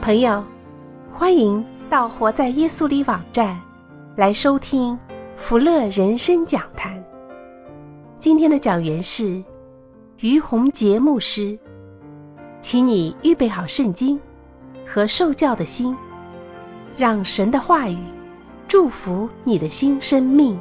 朋友，欢迎到活在耶稣里网站来收听福乐人生讲坛。今天的讲员是于洪杰牧师，请你预备好圣经和受教的心，让神的话语祝福你的新生命。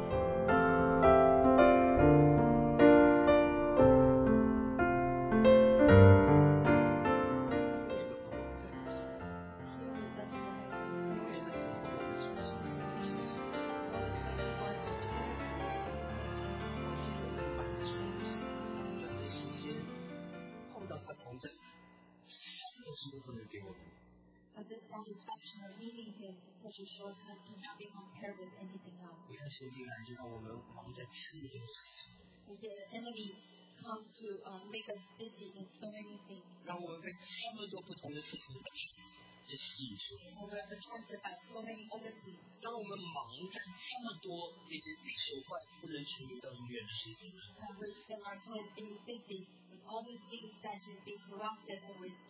Satisfaction of meeting him in such a short time cannot be compared with anything else. 你看圣经来就让我们忙在吃的这个事情。 The enemy comes to make us busy in so many things. 让我们被这么多不同的事情这吸引住。 We are attracted by so many other things. 让我们忙在这么多一些地球外不能成为到永远的事情。 And we spend our time being busy with all these things that can be corrupted and with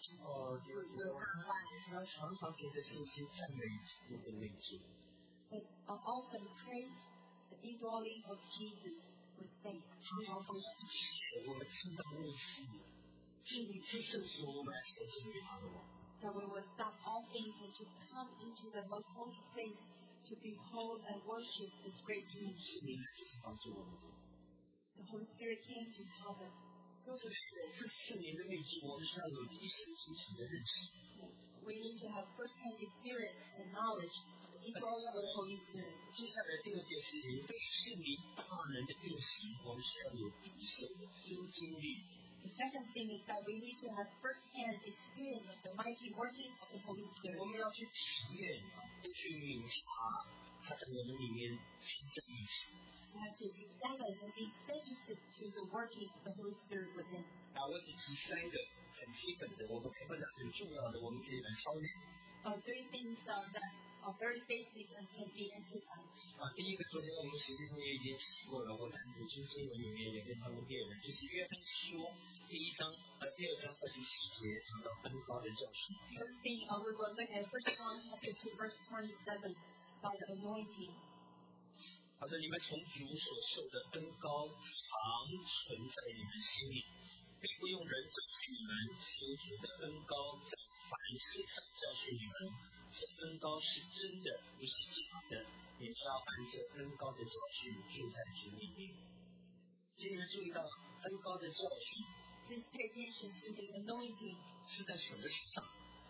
will not last. 要常常凭着信心赞美基督的内住。 But often praise the indwelling of Jesus with faith. 常常放下一切，我们知道内心，至于至圣所，我们来求经于他的王。 That we will stop all things and just come into the most holy place to behold and worship this great King. 是你来就是帮助我们。 The Holy Spirit came to help us. 就是这圣灵的内住，我们需要有第一身知识的认识。 We need to have first-hand experience and knowledge of the indwelling of the Holy Spirit. 接下来第二件事情，对圣灵大能的运行，我们需要有第一手的真经历。 The second thing is that we need to have first-hand experience of the mighty working of the Holy Spirit. 我们要去体验，要去明察，它在我们里面行在运行。 We have to examine and be sensitive to the working of the Holy Spirit within. 我只提三个很基本的，我们可以分享很重要的，我们可以来操练。 Three things that are very basic and can be exercised. 第一个，昨天我们实际上也已经提过了，我在读经经文里面也跟他们列了，就是约翰书第二章27节讲到恩膏的教训。 First thing we will look at 1 John chapter 2 verse 27 by the anointing. 好的，你们从主所受的恩膏常存在你们心里，并不用人教训你们，只有主的恩膏在凡事上教训你们。这恩膏是真的，不是假的，你们要按这恩膏的教训住在主里面。请你们注意到恩膏的教训。 Please pay attention to the anointing. 是在什么事上？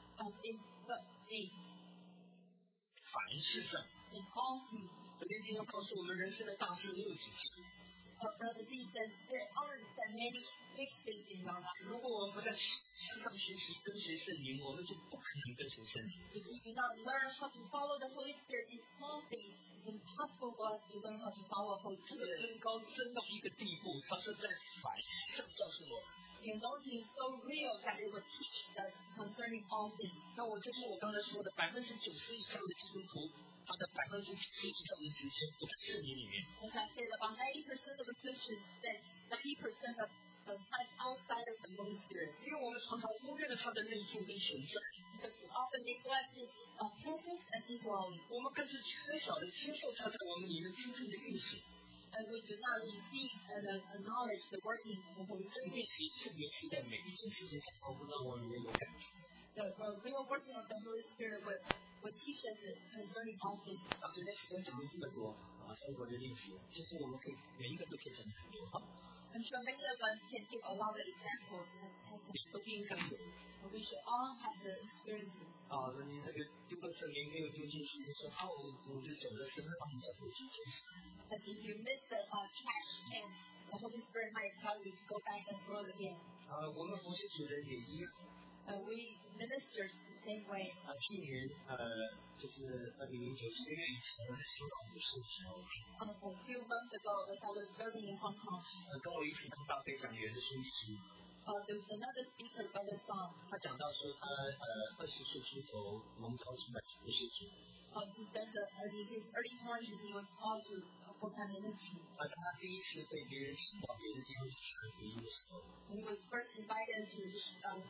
In what things? 凡事上。 In all things. 昨天经常告诉我们，人生的大事没有止境。 Brother Z says there aren't that many big things in our life. 如果我们不在世上学习跟随圣灵，我们就不可能跟随圣灵。 If we do not learn how to follow the Holy Spirit in small things, it's impossible for us to learn how to follow Holy Spirit. 这个恩膏真到一个地步，它是在凡事上教训我们。 The anointing is so real that it will teach us concerning all things. 那这就是我刚才说的90%以上的基督徒，他的90%以上的时间不在圣灵里面。 As I said, about 90% of the Christians spend 90% of the time outside of the Holy Spirit. 因为我们常常忽略了他的内住跟存在。 Because we often neglect His presence and indwelling. 我们更是缺少的接受他在我们里面真正的运行。 And we do not receive and acknowledge the working of the Holy Spirit. 运行是维持在每一件事情上，都不让我里面有感觉。 The real working of the Holy Spirit will teach us concerning all things. 昨天时间讲了这么多生活的例子，其实我们可以每一个都可以讲很多。 I'm sure many of us can give a lot of examples and testimonies. 都应该有。 We should all have the experiences. 你这个丢了圣灵没有丢进去，你说我就走了，神会帮你找回去坚持。 But if you miss the trash can, the Holy Spirit might tell you to go back and throw it again. 我们服侍主人也一样。 We ministers the same way. 去年就是20094月以前在香港服侍的时候。 A few months ago, as I was serving in Hong Kong. 跟我一起当大会讲员的兄弟姊妹。 There was another speaker by the song. 他讲到说他20岁出头蒙召出来服侍主。 He said that in his early 20s he was called to full-time ministry. 当他第一次被别人请到别的地方去传福音的时候。 He was first invited to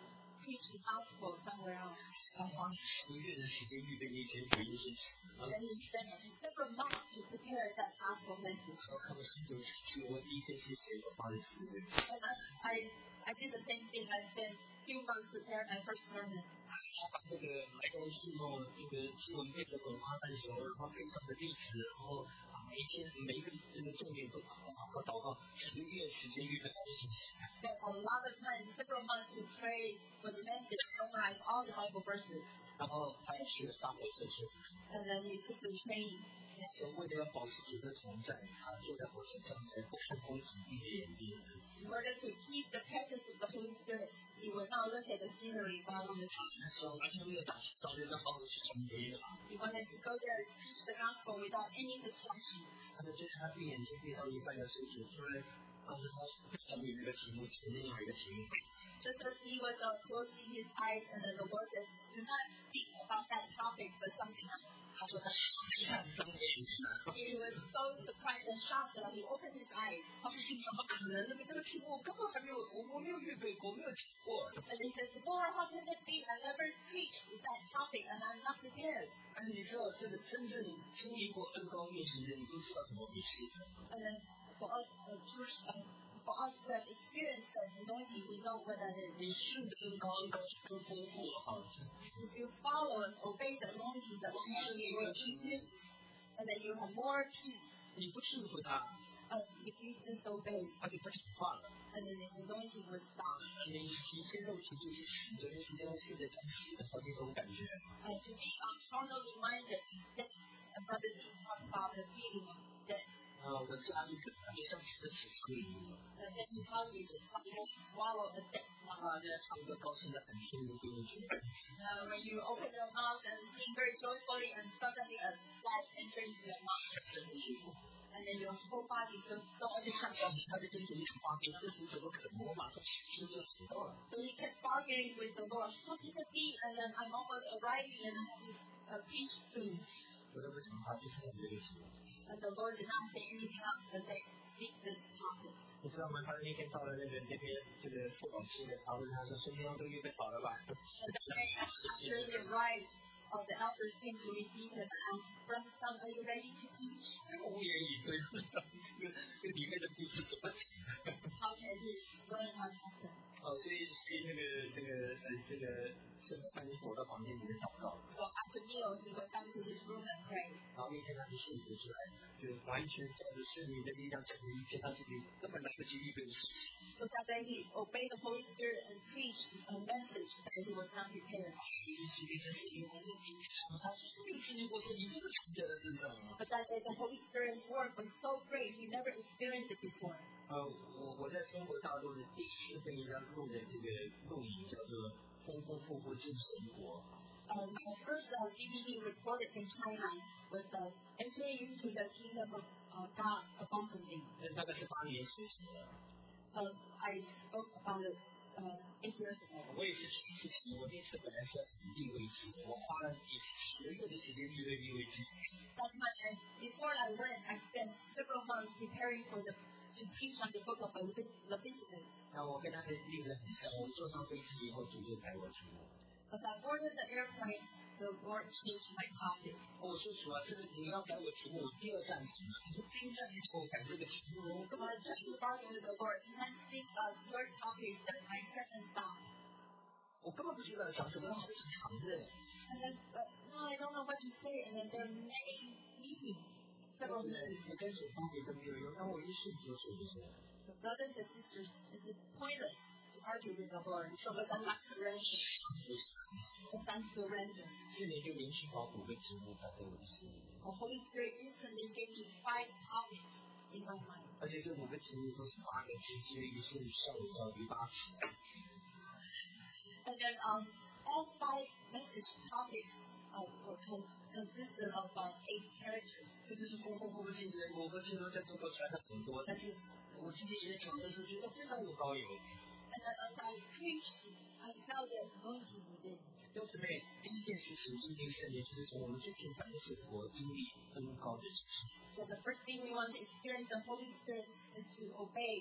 preach the gospel somewhere else. 他花10个月的时间预备那篇福音信息。 And he spent several months to prepare that gospel message. 我看了19世纪，我第一篇信息也是花了几个月。 And I did the same thing. I spent 2 months preparing my first sermon. 他把这个来龙去脉，这个经文背得滚瓜烂熟，然后背上的例子，然后每一个这个重点都祷告10个月时间预备好的信息。 Spent a lot of time, several months to pray for the message, memorize all the Bible verses. 然后他也去大火车去。 And then he took the train. 为了要保持主的同在，他坐在火车上才不看风景，闭着眼睛。 In order to keep the presence of the Holy Spirit, he would not look at the scenery while on the train. 那时候完全没有打击到人，好好去传福音。 He wanted to go there and preach the gospel without any distraction. 他就对他闭眼睛闭到一半的时候，突然告诉他讲有一个题目，前面有一个题目。 Just as he was closing his eyes, and then the Lord says, "Do not speak about that topic, but something else." 他说他一下子睁开眼睛了。 He was so surprised and shocked that he opened his eyes. 他说：“怎么可能？那个题目我根本还没有，我没有预备过，没有听过。” And he says, "Lord, how can it be? I never preached that topic, and I'm not prepared." 但是你知道，这个真正经历过恩膏运行的，你都知道怎么回事。 And then for us, for us who have experienced the anointing, we know what that is. 你顺着恩膏就更丰富了哈。 If you follow and obey the anointing, the anointing will increase, and then you have more peace. 你不顺服他， If you disobey, 他就不讲话了。 and then the anointing will stop. 你体现肉体就是死着的时间，现在讲死的好这种感觉。 To be carnally minded is death. And Brother Lee talked about the feeling of death. 我加一个，就像吃的屎肠一样。 And then he tells you to swallow the death. 大家唱歌高兴的很听不进去。 When you open your mouth and sing very joyfully, and suddenly a flash enters into your mouth. And then your whole body feels so uncomfortable. 他就跟主一直发病，他的主怎么可能？我马上就知道了。 So he kept arguing with the Lord. How can it be? And then I'm almost arriving and I have to preach soon. 我都不讲话，就是讲这个题目。 And the Lord did not say anything else but say, speak this topic. 你知道吗？他那天到了那边这个副导期的，他问他说：“孙先生都预备好了吧？” And after he arrived, the elders came to receive him and asked, "Brother Son, are you ready to teach?" 无言以对，这里面的故事怎么讲 How can he explain what happened? 所以这个圣饭躲到房间里面祷告。 So after meal, he went back to his room and prayed. 然后那天他就顺服出来，就完全照着圣灵的力量讲了一篇他自己根本来不及预备的事情。 So that day he obeyed the Holy Spirit and preached a message that he was not prepared. 他说没有经历过圣灵这么强大的事情。 But that day the Holy Spirit's work was so great, he never experienced it before. 我在中国大陆的第一次被人家录的这个录影叫做《丰丰富富进神国》。 My first DVD recorded in China was entering into the kingdom of God abundantly. 大概是8年前的。 I spoke about it 8 years ago. 我也是去之前，我那次本来是要指定位置，我花了10个月的时间预备立位记。 That time, before I went, I spent several months preparing to preach on the book of Leviticus. 那我跟他的例子很像，我坐上飞机以后，主就改我题目。 As I boarded the airplane, the Lord changed my topic. 我说主啊，这个你要改我题目，我第2站什么？第1站你给我改这个题目，我根 So 本 I tried to bargain with the Lord. He had to think your topic that my second stop. 我根本不知道讲什么，好长的。 And then, no, I don't know what to say. And then there are many meetings, several meetings. 你跟主方面都没有用，当我一顺服主就是。 So brothers and sisters, it is pointless to argue with the Lord. So but I'm not surrender. But I'm surrender. 4年就连续把5个题目摆在我的心里。 The Holy Spirit instantly gave me 5 topics in my mind. 而且这5个题目都是8个直接于是上午到第8次。 And then all 5 message topics consisted of 8 characters. 这就是丰丰富富进神国。我听说在中国传的很多，但是我今天也讲的时候觉得非常有高有。 And then as I preached, I felt the anointing within. 用姊妹，第一件事情经历圣灵，就是从我们最平凡的生活经历恩高的指示。 So the first thing we want to experience the Holy Spirit is to obey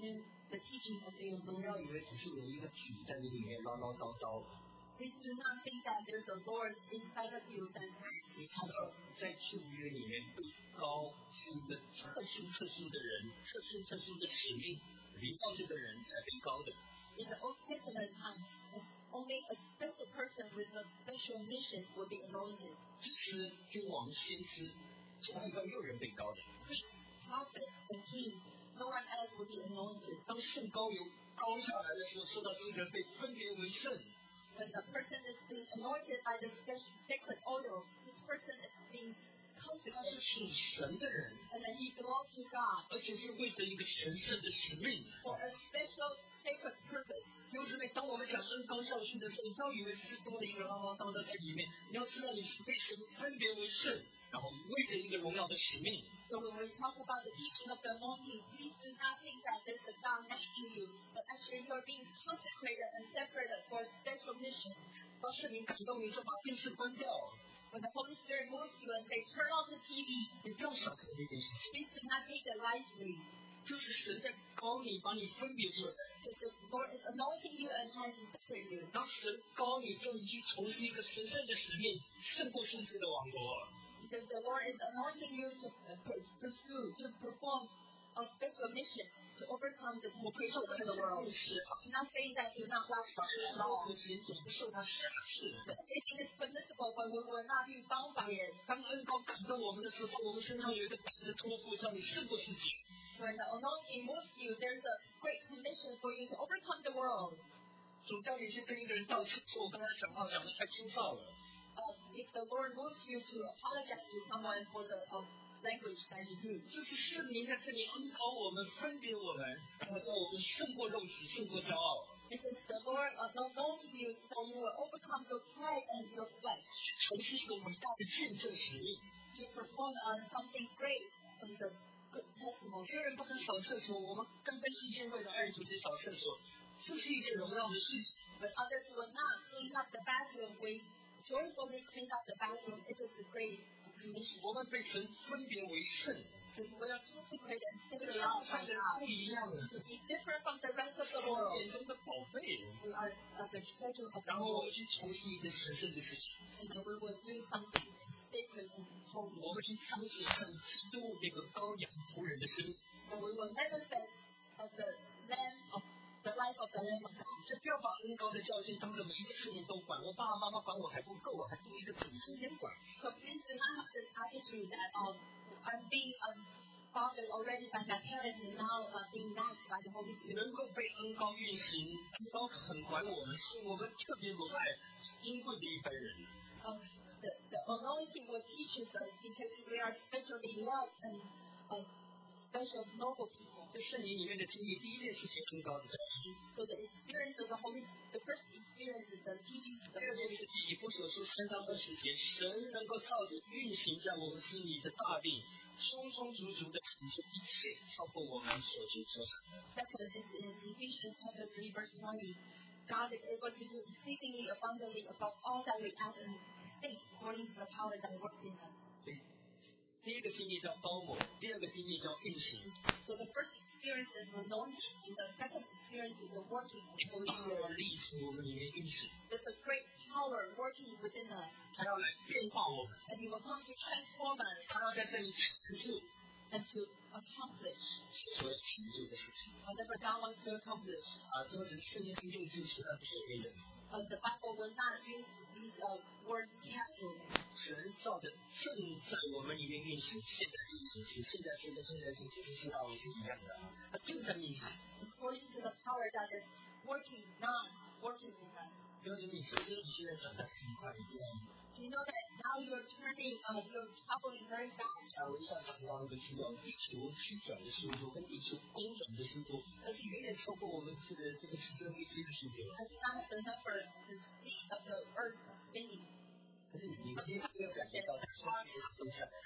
the teaching of the 不要以为只是有一个主在你里面唠唠叨叨。 Please do not think that there's a Lord inside of you that 你知道，在旧约里面，被高是一个特殊的人，特殊的使命，临到这个人才被高的。 in the Old Testament time, only a special person with a special mission will be anointed. 只是君王、先知，其他没有人被高的。 Priests, prophets, and kings, no one else will be anointed. 当圣膏油高下来的时候，说到这个人被分别为圣。 When a person is being anointed by the sacred oil, this person is being 他是属神的人， and then he belongs to God 而且是为着一个神圣的使命。 for a special sacred purpose. 弟兄姊妹，当我们讲恩膏教训的时候，你不要以为只是多了一个唠唠叨叨在里面，你要知道你是被神分别为圣，然后为着一个荣耀的使命。 So when we talk about the teaching of the anointing, please do not think that there's a God next to you, but actually you are being consecrated and separated for a special mission. 当圣灵感动你，就把电视关掉。 When the Holy Spirit moves you and say, turn off the TV, 你不要小看这件事情， please do not take it lightly. 这是神在膏你，把你分别出来。 Because the Lord is anointing you and trying to separate you. 当神膏你，就你去从事一个神圣的使命，胜过世界的王国。 Because the Lord is anointing you to pursue, to perform a special mission, to overcome the 我不受 temptations 他 of 的 the world. 认识， I'm not saying that do not watch it at 包 all. 括神总不受他辖制。 But everything is permissible, but we will not be bound by it. 当恩膏感动我们的时候，我们身上有一个大的托付，叫你胜过世界。 When the anointing moves you, there's a great commission for you to overcome the world. 主叫你去跟一个人道歉，说我刚才讲话讲得太粗糙了。 If the Lord moves you to apologize to someone for the language that you use. 这是圣灵在这里恩膏我们，分别我们，然后叫我们胜过肉体，胜过骄傲， It is the Lord anointing you so that you will overcome your pride and your flesh. 去从事一个伟大的见证使命。 To perform something great in the good testimony. 别人不肯扫厕所，我们根本是先为了爱主去扫厕所，这是一件荣耀的事情。 But others will not clean up the bathroom. We joyfully clean up the bathroom. It is a great commission. 我们被神分别为圣， Because we are consecrated and 跟 separated 上 out 上 by 的人 God. 不一样的， To be different from the rest of the 是 world. 眼中的宝贝。 We are the treasure of the 然后我 Lord. 们去从事一件神圣的事情， And then we will do something sacred and holy. 我们去彰显上基督那个羔羊仆人的生命。 And we will manifest the Lamb of the life of the Lamb of God. 所以不要把恩膏的教训当成每一件事情都管，我爸爸妈妈管我还不够，我还多一个主今天管。 So please do not have this attitude that I'm being fathered already by my parents and now being nagged by the Holy Spirit. 能够被恩膏运行，恩膏很管我们，是我们特别荣爱尊贵的一班人。 The anointing will teach us because we are specially loved and special noble people. 在圣灵里面的经历，第一件事情恩膏的教训， So the experience of the Holy Spirit, the first experience is the teaching of the 第二 Holy 件 Spirit. 事情，以弗所书3章20节，神能够照着运行在我们心里的大力，充充足足的成就一切，超过我们所求所想的。 Second is in Ephesians chapter 3 verse 20. God is able to do exceedingly abundantly above all that we ask and think according to the power that works in us. 所以，第一个经历叫高抹，第二个经历叫运行。 So the first experience is anointing, and the second experience is the working of the Holy 他 Spirit. 要力从我们里面运行， There's a great power working within us, 他要来变化我们， and He will come to transform us 他要在这里成就 and to accomplish 所有成就的事情。 whatever God wants to accomplish. 这个是圣经是用字是而不是黑人。 The Bible will not use these words casually. 神造的正在我们里面运行，现在进行时，现在时跟现在进行是道理是一样的，它正在运行。 According to the power that is working, not working in us. 因为你其实你现在长得很快，你知道吗？ You know that now you're turning, you're traveling very fast. 我一下想到一个资料，地球曲转的速度跟地球公转的速度，但是远远超过我们这个直升飞机的速度。 I do not have the number, the speed of the earth spinning. 可是你可以感觉到它是非常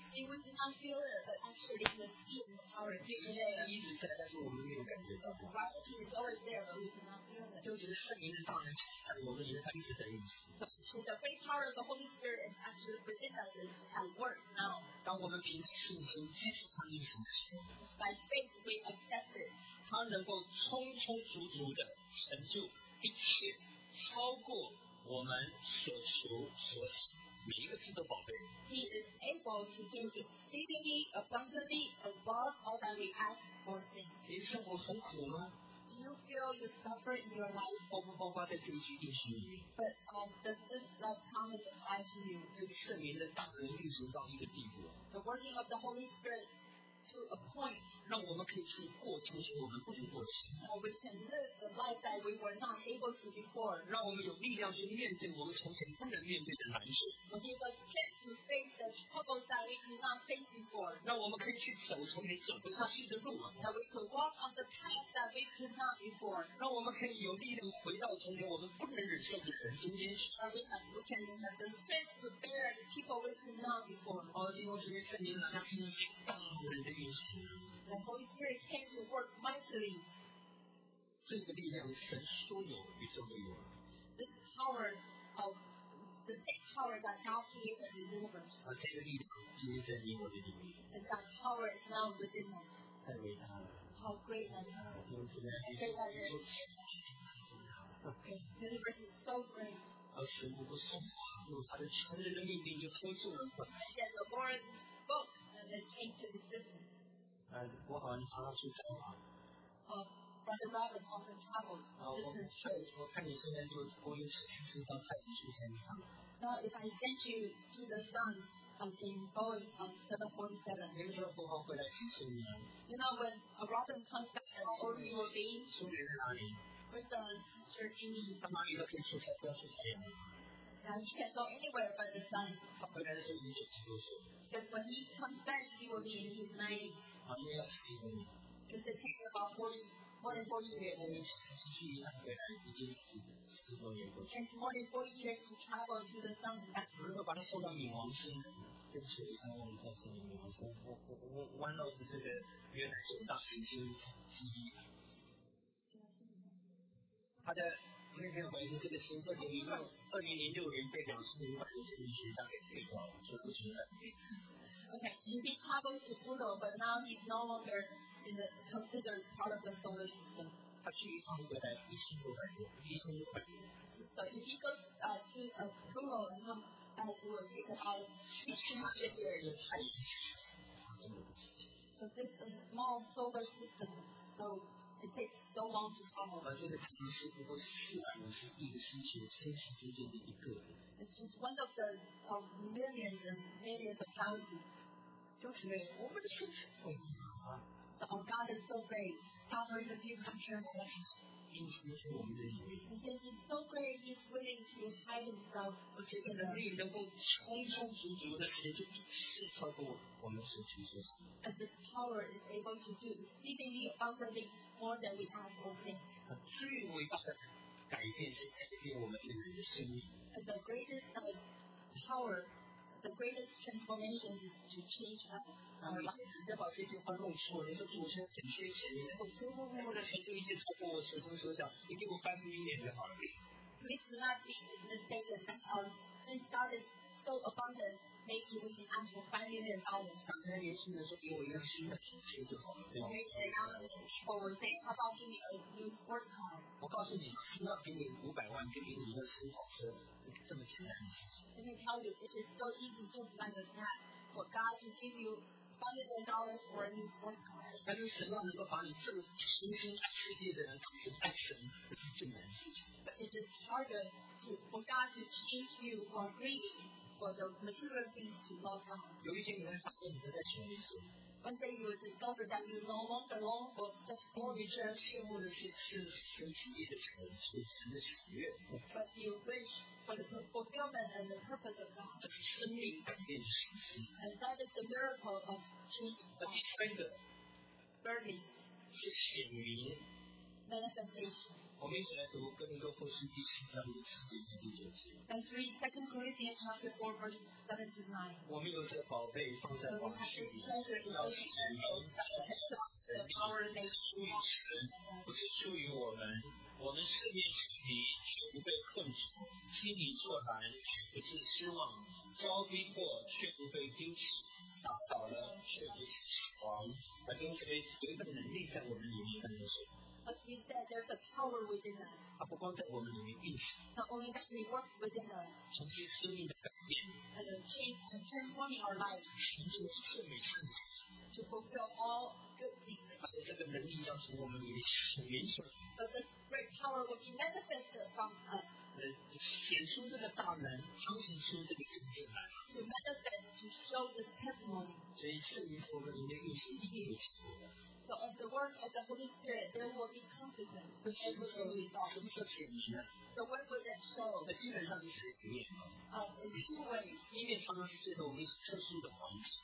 See, we do not feel it, but actually the speed and the power is 这是 there. 一直在，但是我们没有感觉到。 Gravity is always there, but we cannot feel it. 就是圣灵的大能在我们里面，它一直在运行。 So the great power of the Holy Spirit is actually within us, is at work now. 当我们凭信心接受它运行的时候， By faith, we accept it. 它能够充充足足的成就一切，超过我们所求所想。每一个字都宝贝。 He is able to do exceedingly abundantly above all that we ask or think. 你的生活很苦吗？ Do you feel you suffer in your life? 包括在这一句应许里面， But does this promise apply to you? 这个圣灵的大能运行到一个地步， The working of the Holy Spirit to a point 让我们可以去过从前我们不能过的生活， that we can live the life that we were not able to before. 让我们有力量去面对我们从前不能面对的难事， Will give us strength to face the troubles that we could not face before. 让我们可以去走从前走不下去的路， That we could walk on the path that we could not before. 让我们可以有力量回到从前我们不能忍受的人中间去。 That we can have the strength to bear the people we could not before. 弟兄姊妹，圣灵来，它真的是大能的运行。 The Holy Spirit came to work mightily. 这个力量，神说有，宇宙就有了。 This power of the same power that God created the universe. 这个力量今天在你我的里面， And that power is now within us. 太伟大了。 How great that is. 弟兄姊妹， Say that it is. The universe is so great. 神不说话，用他的全能的命令就推出了本。 And the Lord spoke and it came to existence. 我好像常常去采访。 Brother Robin often travels distance trips. 我看你现在就播音是到太平去参加。 Now, if I send you to the sun in Boeing on 747, 那个时候播报回来提醒你， you know when a Robin comes back, how old you will be? 苏联在哪里？ Where's the sister Amy? 到哪里都可以出差，不要出太阳。 He can go anywhere but the sun. 他回来的时候已经90多岁， Because when he comes back, he will be in his 90s. 因为要10几年。 Because it takes about more than 40 years. 我们出去一趟回来已经10多年过去。 And it's more than 40 years to travel to the sun and back. 如果把它送到冥王星，对不起，我刚忘了告诉你，冥王星，One of 这个原来9大行星之一。它的那天回是这个星2006年被2500个天文学家给退掉了，说不存在。 Okay, he travels to Pluto, but now he's no longer considered part of the solar system. 他去一趟回来1600多，1600多。 So if he goes to Pluto and comes back, it will take about 200 years. 太远了，真的不是。 So this is a small solar system, so it takes so long to travel. 这个可能是不过450亿个星球中间的一个。 It's just one of the millions and millions of galaxies. 就是呢，我们的神是伟大啊！ So our God is so great. Father, the deep picture of us， 因此是我们的里面。 Because he's so great, he's willing to hide himself. 而这个能力能够充充足足的成就一切超过我们所求所想。 And this power is able to do exceedingly abundantly more than we ask or think. 最伟大的改变是改变我们这个人的生命。 And the greatest power, the greatest transformation is to change our life. 不要把这句话弄错。你说主持人很缺钱，你能够默的成就一切超过我所求所想，你给我5 million就好了。 Please do not be mistaken that since God is so abundant, maybe we can ask for $5 million. 刚才年轻人说给我一辆新的跑车就好了，对 Or 吗？ maybe the young people will say, how about give me a new sports car? 我告诉你，是要给你500万，给你一辆新跑车，这么简单的事情。 Let me tell you, it is so easy just like that for God to give you $5 million for a new sports car. 但是神要能够把你这么重新爱世界的人改成爱神，这是最难的事情。 But it is harder for God to change you from greedy for the material things to love God. 有一天你会发现你都在求耶稣， One day you will discover that you no longer long for such 你 things, 虽然羡慕的是神旨意的成就，神的喜悦， but you wish for the fulfillment and the purpose of God. 这是生命改变的事情。 And that is the miracle of change. 那第3个 Thirdly, 是显明， manifestation. 我们一起来读哥林多后书第10章的7节到第9节。 Let's read 2 Corinthians chapter 4, verses 7 to 9. 我们有这个宝贝放在 So we 王 have 心 this 里， treasure in 要 the 使人 the power of 是出于神，不是出于我们。我们四面受敌，却不被困住；心里作难，却不致失望；遭逼迫，却不被丢弃；打倒了，却不致死亡。弟兄姊妹，有一个能力在我们里面运行。 As we said, there's a power within us. 它不光在我们里面运行， Not only that it works within us 重新生命的改变， and transforming our lives 成就一切美善的事情。 to fulfill all good things. 而且这个能力要从我们里面显明出来， But this great power will be manifested from us 显出这个大能，彰显出这个真正来。 to manifest, to show this testimony. 所以圣灵在我们里面运行，一定有结果的。 So as the work of the Holy Spirit, there will be consequence. 那什么 Every 时候 result. 什么时候显明呢？ So when will that show? 那基本上就是一面。 In two ways. 一面常常是借着我们特殊的环境，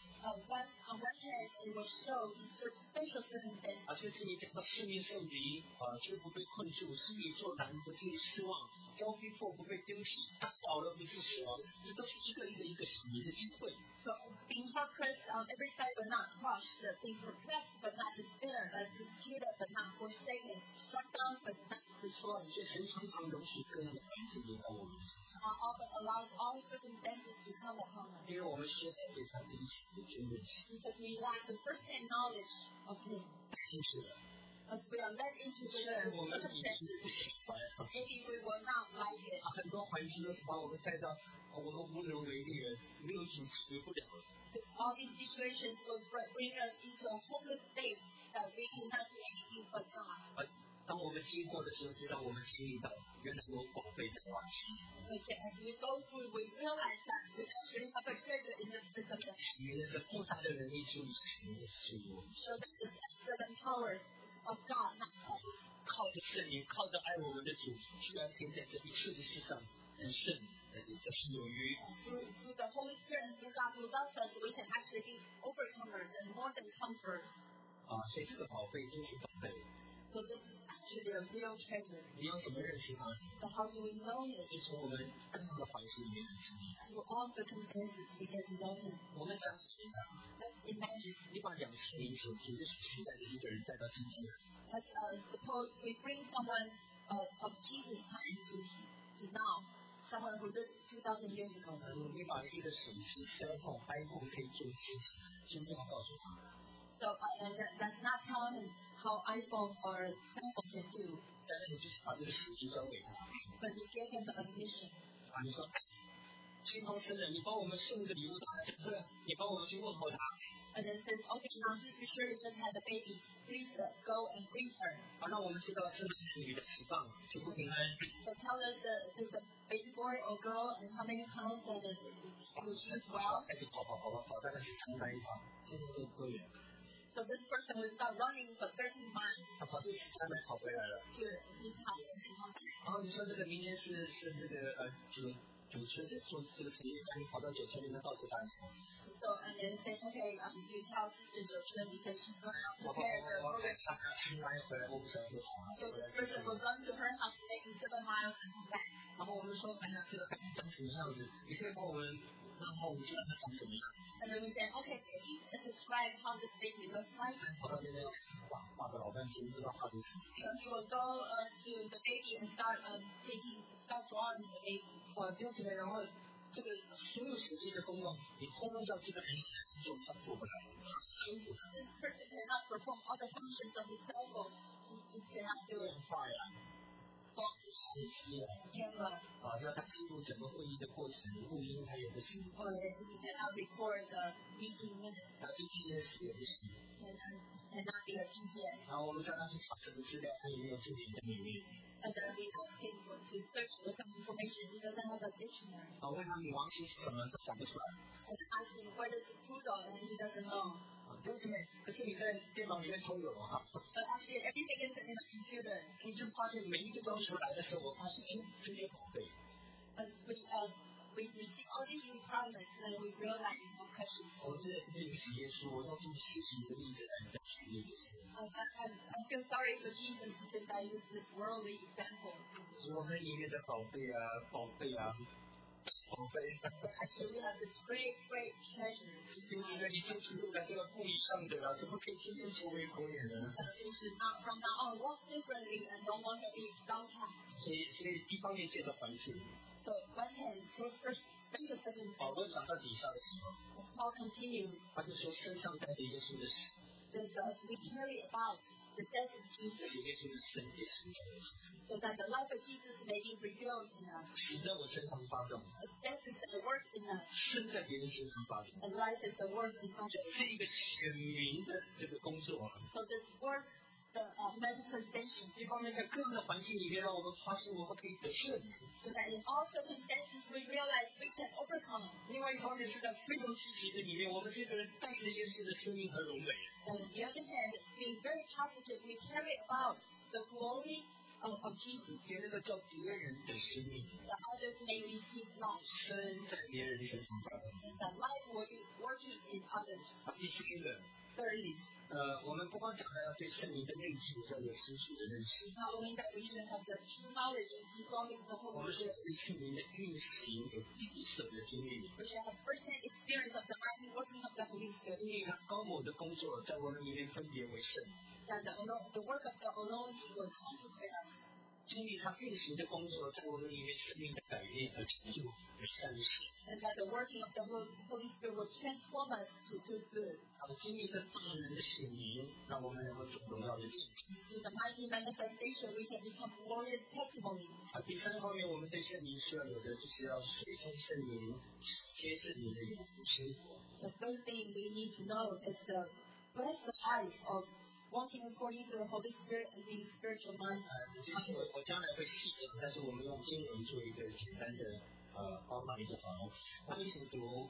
On one hand, it will show in certain special circumstances. 而且这里讲到四面受敌，却不被困住，心里作难，不至于失望，遭逼迫不被丢弃，打倒了不致死亡，这都是一个显明的机会。 So being oppressed on every side but not crushed, being perplexed but not despaired, persecuted but not forsaken, struck down but not destroyed. 所以神常常容许各样的环境临到我们身上， Often allows all circumstances to come upon us 因为我们缺少对他第一次的真认识， because we lack the first-hand knowledge of Him. 带进去了。 As we are led into 虽然 the 我们已经 circumstances, 不喜欢， maybe we will not like it. 很多环境都是把我们带到我们无能为力了，没有主解决不了了。 Because all these situations will bring us into a hopeless state that we cannot do anything but God. 当我们经过的时候，就让我们经历到原来有宝贝在往心， But as we go through, we realize that we actually have a treasure in the midst of them. 你的这莫大的能力就是神的属于我们， So that this excellent power of God, not us. 靠着圣灵，靠着爱我们的主，居然可以在这一切的事上得胜，而且得胜有余。 Through the Holy Spirit and through God who loves us, we can actually be overcomers and more than conquerors. 所以这个宝贝真是宝贝。 So this is actually a real treasure. 你要怎么认识它？ So how do we know it? 就从我们各样的环境里面认识它。 Through all circumstances, we get to know Him. 我们讲实际上， Let's imagine. 你把2000年前主耶稣时代的一个人带到今天， Let's suppose we bring someone of Jesus' time to now, someone who lived 2,000 years ago. 你把一个手机、cellphone、iPhone 可以做的事情，真正要告诉他。 So and that's not telling him how iPhone or cell phone can do, 但是你就是把这个使命交给他， but you give him a mission. 你说，新同生人，你帮我们送一个礼物到他家，你帮我们去问候他。 And then says, okay, now since you surely just had a baby, please go and greet her. 好，让我们知道是男女的释放，就不平安。 So tell us is a baby boy or girl and how many pounds and who eats well. 开始跑，大概是3班一跑，现在多远？ So this person will start running for 13 miles 他跑13班跑回来了。 to his house and then come back. 然后你说这个明天是这个九村做这个成绩，你跑到9村里面到处打球。 So and then say, okay, you tell Sister Jocelyn because she's going to 我 prepare the 赶 program. 他7班回来，我不晓得做啥。 So this person will run to her house, making 7 miles and come back. 然后我们说，哎呀，这个孩子长什么样子？你可以帮我们，然后我们知道他长什么样。 And then we say, okay, please describe how this baby looks like. 跑到那边画个老半天，不知道画成什么。 So he will go to the baby and start drawing the baby. 丢起来，然后这个所有手机的功能，你通通叫这个人起来去做，他做不来，辛苦他。 This person cannot perform all the functions of his cell phone. He just cannot do 电 it. 话呀，手机啊， Camera. 要他记录整个会议的过程，录音他也不行， Or he cannot record the meeting minutes. 他GPS 也不行。 Cannot be a GPS. 然后我们叫他去查什么资料，他也没有字典在里面。 And then we ask him to search for some information. He doesn't have a dictionary. 问他女王星是什么，他讲不出来。 And ask him where does Pluto, and he doesn't know. 对不对？可是你在电脑里面都有了哈。 But actually, everything is in the computer. 你就发现每一个要求来的时候，我发现这些宝贝。 As we receive all these requirements, then we realize how precious. 我们真的是对不起耶稣，我用这么世俗的例子来举例的是。 I feel sorry for Jesus because I use this worldly example. 是我们里面的宝贝啊，宝贝啊，宝贝。 Actually, we have this great treasure. 因为你坚持路来这个不一样的啦，怎么可以天天成为口眼呢？ This is not from now on walk differently and no longer be downcast. 所以一方面借着环境， So one hand, first think of the 保罗讲到底下的时候， as Paul continued, 他就说身上带着耶稣的死， says as we carry about the death of Jesus, 使耶稣的生也实在的事， so that the life of Jesus may be revealed in us. 死在我身上发动， As death is the work in us, 生在别人身上发动。 and life is the work in others. 这一个显明的这个工作， So this work, the manifestation, 一方面在各样的环境里面，让我们发现我们可以得胜； so that in all circumstances we realize we can overcome. 另外一方面是在非常积极的里面，我们这个人带着耶稣的生命和荣美。 And on the other hand, being very positive, we carry about the glory of Jesus, 给那个叫别人的生命， that others may receive life, 生在别人身上发动。 and that life will be working in others. 第三个， Thirdly, 我们不光讲到要对圣灵的内住要有清楚的认识， not only that we should have the true knowledge and indwelling of the 我 Holy 们是要 Spirit, 对圣灵的运行有第一手的经历。 we should have first-hand experience of the mighty working of the Holy 经 Spirit, 历他高某的工作，在我们里面分别为圣； that the work of the anointing will consecrate us, 经历他运行的工作，在我们里面生命的改变和成就为善事。 and that the working of the Holy Spirit will transform us to do good. 他们经历这大能的显明，让我们能够做荣耀的见证。 Through the mighty manifestation, we can become glorious testimony. 第三方面，我们对圣灵需要有的，就是要随从圣灵，接圣灵的永福生活。 The third thing we need to know is the blessed life of walking according to the Holy Spirit and being spiritual minded. 我将来会细讲，但是我们用经文做一个简单的包办就好。我们一起读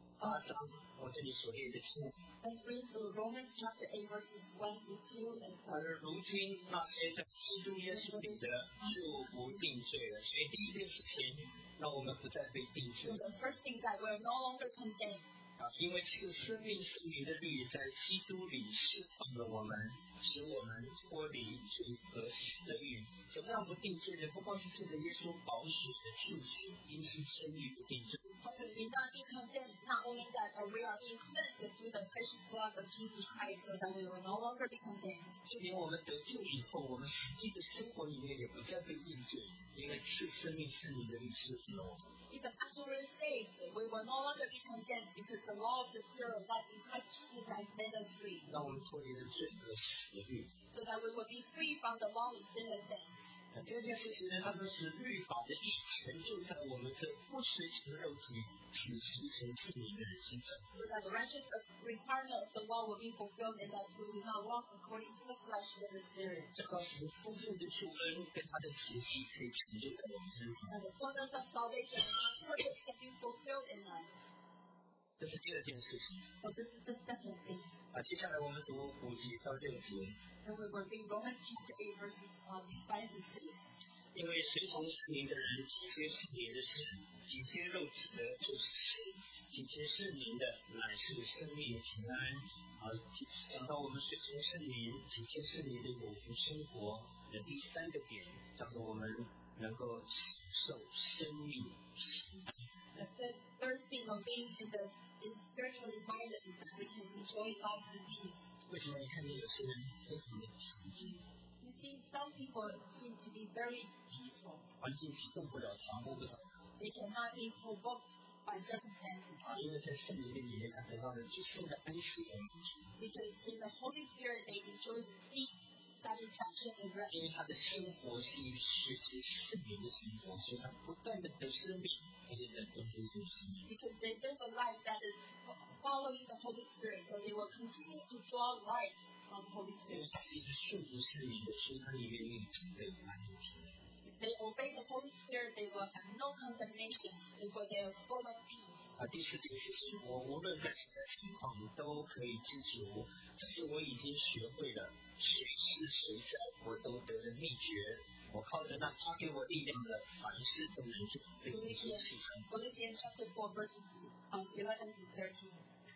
8章，我这里所列的经文。 Let's read through Romans chapter 8 verses 1 to 2 and 4. 而如今那些在基督耶稣里的就不定罪了，所以第一件事情，让我们不再被定罪 So。the first thing that we're no longer condemned, 因为是生命圣灵的律在基督里释放了我们，使我们脱离罪和死的律。怎么样不定罪呢？不光是借着耶稣宝血的救赎，因其生育不定罪。 because we not be condemned, not only that we are being cleansed through the precious blood of Jesus Christ, so that we will no longer be condemned. 就连我们得救以后，我们实际的生活里面也不再被定罪，因为是生命圣灵的律释放了我们。 Even after we're saved, we will no longer be condemned because the law of the Spirit of life in Christ Jesus has made us free, 让我们脱离了罪和死的律。 so that we will be free from the law of sin and death. 第二件事情呢，它是使律法的义成就在我们这不随从肉体，只随从圣灵的人身上。 So that the righteous requirement of the law will be fulfilled in us who do not walk according to the flesh but the Spirit. 这个神丰盛的救恩跟他的旨意可以成就在我们身上。 And the fullness of salvation and God's purpose can be fulfilled in us. 这是第二件事情。 So this is the second thing. 接下来我们读5节到6节。 And we will read Romans chapter 8 verses 5 to 6. 因为随从圣灵的人，体贴圣灵的事，体贴肉体的就是死，体贴圣灵的乃是生命平安。讲到我们随从圣灵，体贴圣灵的永福生活的第三个点，叫做我们能够享受生命平安。 The third thing of being is spiritually minded is that we can enjoy life and peace. 为什么你看见有些人非常的平静， You see, some people seem to be very peaceful. 环境启动不了他，摸不着他， They cannot be provoked by circumstances. 因为在圣灵的里面，他得到了最深的安息和满足。 Because in the Holy Spirit they enjoy deep satisfaction and rest. 因为他的生活是一个学习圣灵的生活，所以他不断的得生命，而且在丰富生命。 Because they live a life that is following the Holy Spirit, so they will continue to draw life from the Holy 因为 Spirit. 他是一个顺服圣灵的，所以他里面有准备安全。 If they obey the Holy Spirit, they will have no condemnation, for they are full of peace. 第四件事情，我无论在什么情况都可以知足，这是我已经学会了，随时随在我都得了秘诀。我靠着那加给我力量的，凡事都能做。腓立比书4章。 Philippians chapter 4 verses 11 to 13.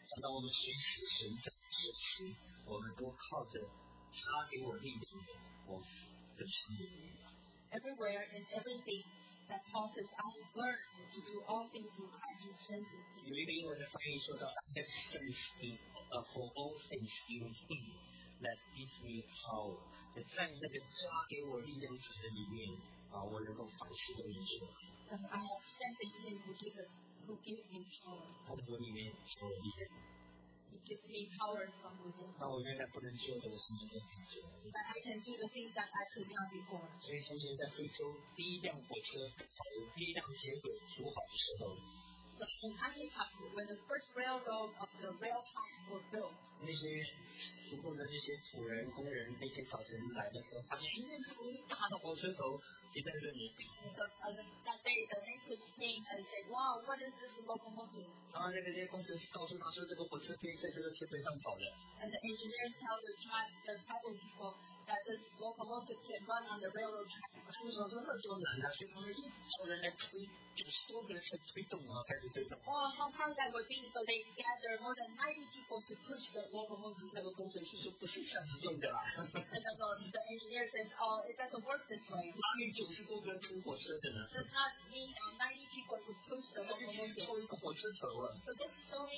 当我们学习神在学习，我们都靠着他给我力量，我的生命。 Everywhere and everything that causes us to learn to do all things through Christ who strengthens us. 有一个英文的翻译说到 I have strength for all things in Him that gives me power。在那个加给我力量者的里面我能够凡事都能做。 I have strength in Him who gives me power. 他在我里面给我力量。 He gives me power from within. 那我原来不能做的，我现在都可以做。 So that I can do the things that I could not before. 所以从前在非洲，第一辆火车第一辆铁轨筑好的时候， So in Africa, when the first railroad of the rail tracks were built, 那些出动的这些土人工人那天早晨来的时候，发现一辆大的火车头停在这里。 So that day, the natives came and said, "Wow, what is this locomotive?" 然后那些工程师告诉他说，这个火车可以在这个铁轨上跑的。 And the engineers tell the tribal people that this locomotive can run on the railroad track. 他们想说那多难啊，所以他们一找人来推，90多个人在推动开始推动。 Oh, how hard that would be! So they gathered more than 90 people to push the locomotive. 那个工程师说不是这样子用的啦。 And the engineer says, "Oh, it doesn't work this way." 哪里90多个人推火车的呢？ Does not need 90 people to push the 而且只是 locomotive. 抽一个火车头啊。 So this is only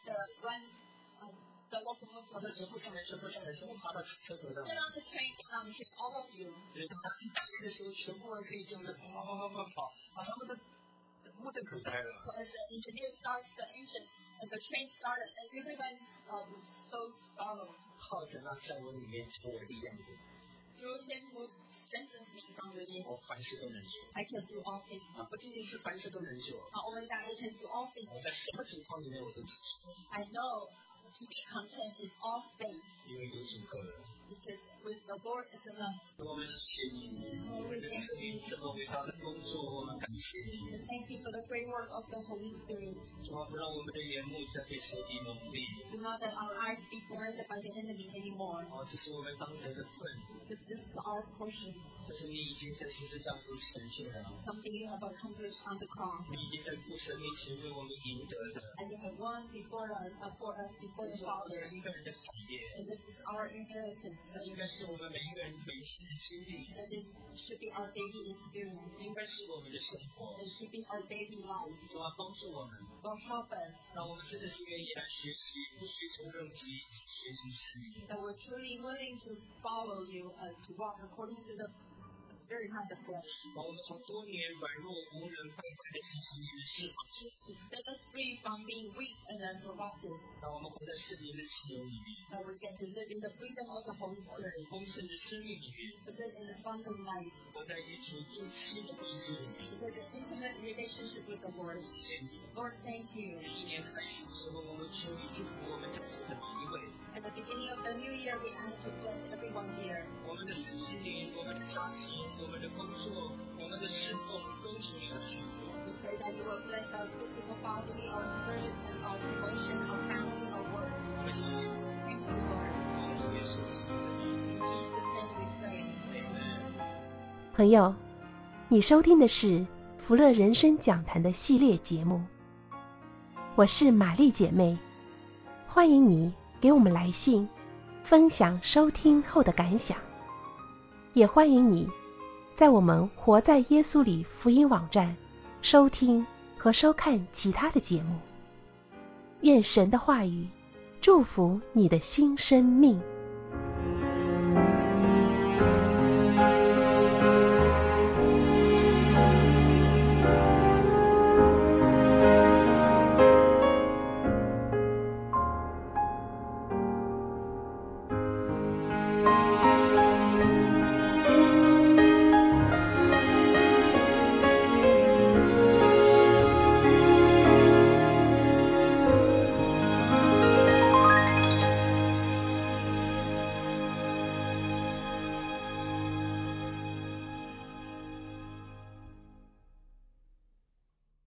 the locomotive. 他们全部上来，全部爬到车头上 Get 来。 on the train, all of you. 所以当他一打开的时候，全部人可以这样子跑，他们的目瞪口呆了。 So as the engineer starts the engine and the train started, and everyone was so startled. 靠着那在我里面给我力量的， Through him who strengthens me from within, 我凡事都能做。 I can do all things. 不仅仅是凡事都能做， Not only that, I can do all things. 我在什么情况里面我都支持， I know to be content in all states, 因为有主够了。 because with the Lord is enough. 我们谢谢你，为了生命这么伟大的工作，我们感谢你。 And thank you for the great work of the Holy Spirit. 主啊，不让我们的眼目再被仇敌蒙蔽。 Do not let our eyes be blinded by the enemy anymore. 这是我们当得的份， Because this is our portion, 这是你已经在十字架上成就的， something you have accomplished on the cross. 你已经在父神面前为我们赢得的， And you have won before us, before 这 the 是我们 Father. 每一个人的产业， And this is our inheritance. 这应该是我们每一个人每天的经历， And this should be our daily experience. 应该是我们的生活。 It should be our daily life. 主啊，帮助我们， Lord, help us 让我们真的是愿意来学习，不学从肉体，学从圣灵。 that we're truly willing to follow you and to walk according to the Spirit, not the flesh. 把我们从多年软弱无人败坏的心情里面释放出来， To set us free from being weak and unproductive. 让我们活在圣灵的自由里面， That we get to live in the freedom of the Holy 活在 Spirit. 丰盛的生命里面， To live in abundant life. 活在与主最亲的关系里面。 To live in intimate relationship with the Lord. 谢谢你。 Lord, thank you. 一年开始的时候，我们求你祝福我们在座的每一位， At the beginning of the new year, we ask to bless everyone here. 我们的身心灵、我们的家庭、我们的工作、我们的侍奉都求你来祝福。 We pray that you will bless our physical body, our spirit, and our devotion, our family, our work. 我们谢谢你， Thank you, Lord. 我们主耶稣基督的名。 In Jesus' name we pray. Amen。 朋友，你收听的是福乐人生讲坛的系列节目，我是玛丽姐妹，欢迎你给我们来信，分享收听后的感想，也欢迎你在我们活在耶稣里福音网站收听和收看其他的节目。愿神的话语祝福你的新生命。